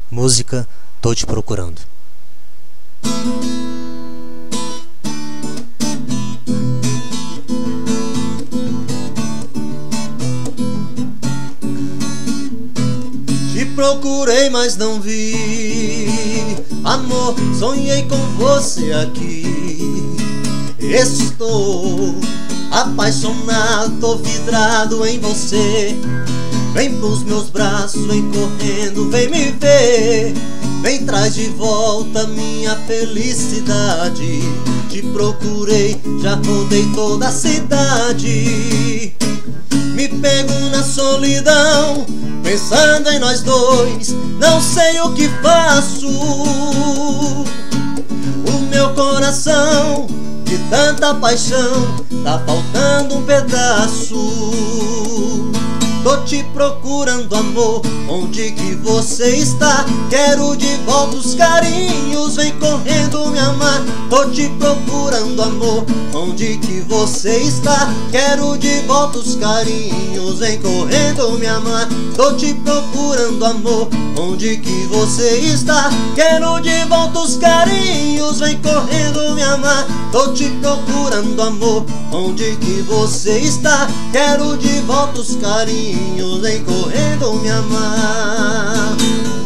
Música Tô Te Procurando. Te procurei, mas não vi. Amor, sonhei com você aqui. Estou apaixonado, tô vidrado em você. Vem pros meus braços, vem correndo, vem me ver. Vem, traz de volta minha felicidade. Te procurei, já rodei toda a cidade. Me pego na solidão, pensando em nós dois, não sei o que faço. O meu coração, de tanta paixão, tá faltando um pedaço. Tô te procurando, amor, onde que você está? Quero de volta os carinhos, vem correndo me amar. Tô te procurando, amor, onde que você está? Quero de volta os carinhos, vem correndo me amar. Tô te procurando, amor, onde que você está? Quero de volta os carinhos, vem correndo me amar. Tô te procurando, amor, onde que você está? Quero de volta os carinhos, vem correndo me amar.